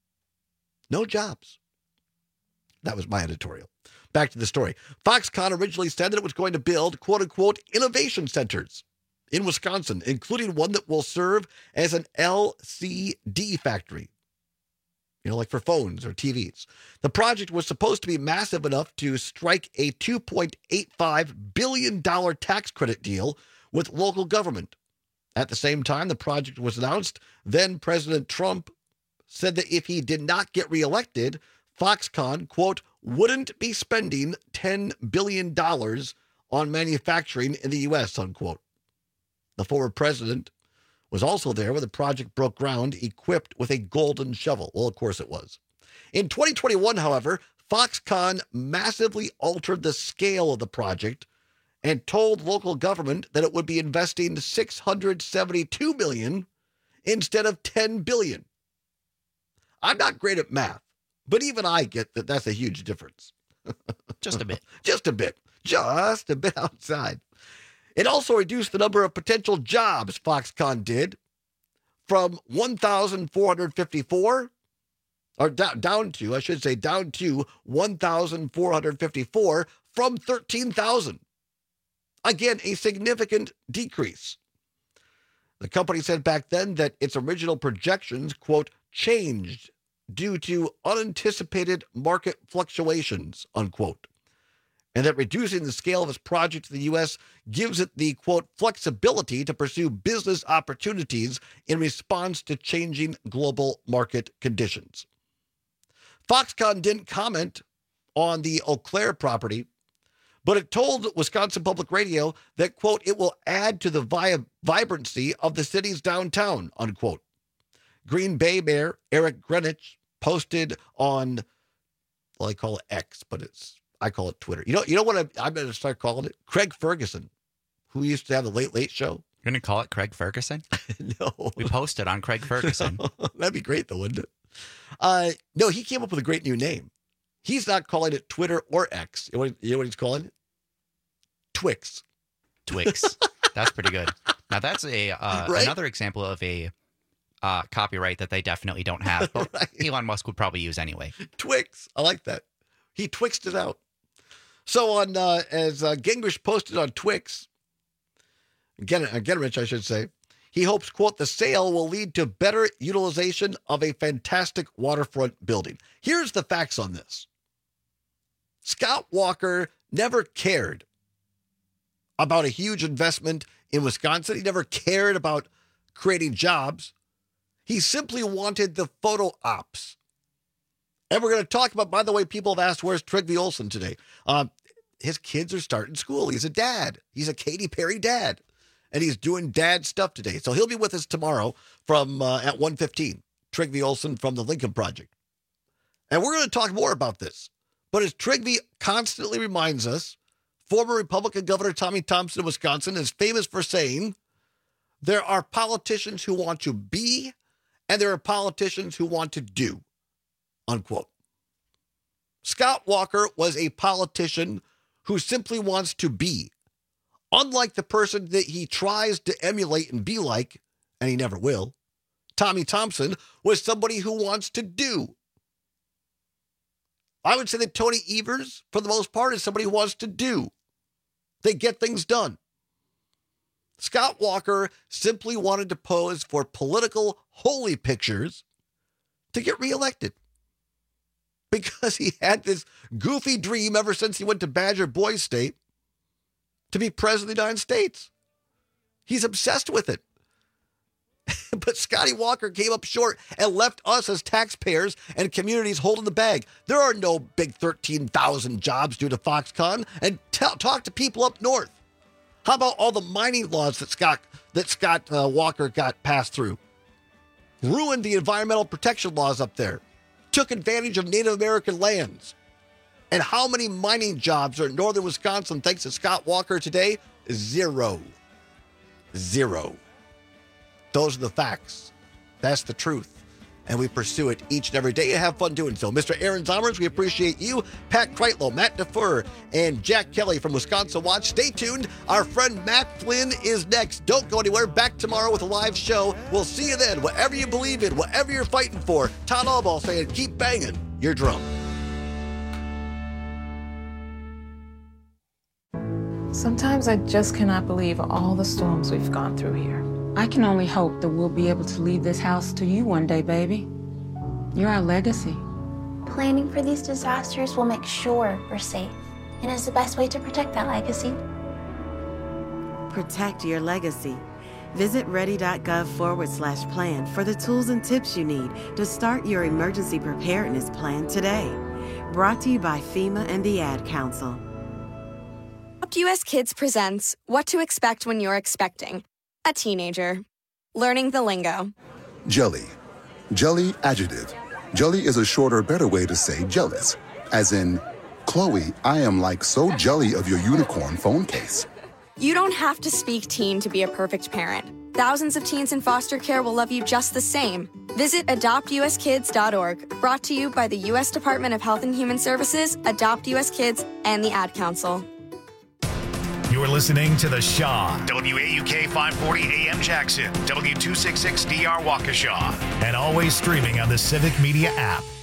No jobs. That was my editorial. Back to the story. Foxconn originally said that it was going to build, quote-unquote, innovation centers in Wisconsin, including one that will serve as an L C D factory. you know, like for phones or T Vs. The project was supposed to be massive enough to strike a two point eight five billion dollars tax credit deal with local government. At the same time the project was announced, then President Trump said that if he did not get reelected, Foxconn, quote, wouldn't be spending ten billion dollars on manufacturing in the U S, unquote. The former president was also there when the project broke ground, equipped with a golden shovel. Well, of course it was. In twenty twenty-one, however, Foxconn massively altered the scale of the project and told local government that it would be investing six hundred seventy-two million dollars instead of ten billion dollars. I'm not great at math, but even I get that that's a huge difference. Just a bit. Just a bit. Just a bit outside. It also reduced the number of potential jobs, Foxconn did, from one thousand four hundred fifty-four, or down, down to, I should say, down to one thousand four hundred fifty-four from thirteen thousand. Again, a significant decrease. The company said back then that its original projections, quote, changed due to unanticipated market fluctuations, unquote, and that reducing the scale of its project in the U S gives it the, quote, flexibility to pursue business opportunities in response to changing global market conditions. Foxconn didn't comment on the Eau Claire property, but it told Wisconsin Public Radio that, quote, it will add to the vi- vibrancy of the city's downtown, unquote. Green Bay Mayor Eric Greenwich posted on, well, I call it X, but it's I call it Twitter. You know, you know what I'm, I'm going to start calling it? Craig Ferguson, who used to have the Late Late Show. You're going to call it Craig Ferguson? No. We posted on Craig Ferguson. That'd be great, though, wouldn't it? Uh, no, he came up with a great new name. He's not calling it Twitter or X. You know what, you know what he's calling it? Twix. Twix. That's pretty good. Now, that's a uh, Right? another example of a uh, copyright that they definitely don't have, but Right. Elon Musk would probably use anyway. Twix. I like that. He twixed it out. So on, uh, as uh, Gingrich posted on Twix, again, again, Rich, I should say, he hopes, quote, the sale will lead to better utilization of a fantastic waterfront building. Here's the facts on this. Scott Walker never cared about a huge investment in Wisconsin. He never cared about creating jobs. He simply wanted the photo ops. And we're going to talk about, by the way, people have asked, where's Trygve Olsen today? Uh, his kids are starting school. He's a dad. He's a Katy Perry dad. And he's doing dad stuff today. So he'll be with us tomorrow from uh, at one fifteen. Trygve Olsen from the Lincoln Project. And we're going to talk more about this. But as Trygve constantly reminds us, former Republican Governor Tommy Thompson of Wisconsin is famous for saying, there are politicians who want to be, and there are politicians who want to do. Unquote. Scott Walker was a politician who simply wants to be. Unlike the person that he tries to emulate and be like, and he never will, Tommy Thompson was somebody who wants to do. I would say that Tony Evers, for the most part, is somebody who wants to do. They get things done. Scott Walker simply wanted to pose for political holy pictures to get reelected. Because he had this goofy dream ever since he went to Badger Boys State to be president of the United States. He's obsessed with it. But Scotty Walker came up short and left us as taxpayers and communities holding the bag. There are no big thirteen thousand jobs due to Foxconn. And t- talk to people up north. How about all the mining laws that Scott that Scott uh, Walker got passed through? Ruined the environmental protection laws up there. Took advantage of Native American lands. And how many mining jobs are in northern Wisconsin thanks to Scott Walker today? Zero. Zero. Those are the facts. That's the truth. And we pursue it each and every day and have fun doing so. Mister Aaron Zomers, we appreciate you. Pat Kreitlow, Matt DeFur, and Jack Kelly from Wisconsin Watch. Stay tuned. Our friend Matt Flynn is next. Don't go anywhere. Back tomorrow with a live show. We'll see you then. Whatever you believe in, whatever you're fighting for. Todd Albaugh saying, keep banging your drum. Sometimes I just cannot believe all the storms we've gone through here. I can only hope that we'll be able to leave this house to you one day, baby. You're our legacy. Planning for these disasters will make sure we're safe, and is the best way to protect that legacy. Protect your legacy. Visit ready.gov forward slash plan for the tools and tips you need to start your emergency preparedness plan today. Brought to you by FEMA and the Ad Council. Adopt U S Kids presents What to Expect When You're Expecting a Teenager. Learning the lingo. Jelly. Jelly adjective. Jelly is a shorter, better way to say jealous. As in, Chloe, I am like so jelly of your unicorn phone case. You don't have to speak teen to be a perfect parent. Thousands of teens in foster care will love you just the same. Visit adopt u s kids dot org, brought to you by the U S Department of Health and Human Services, Adopt U S Kids, and the Ad Council. You're listening to The Shaw, W A U K five forty A M Jackson, W two sixty-six D R Waukesha, and always streaming on the Civic Media app.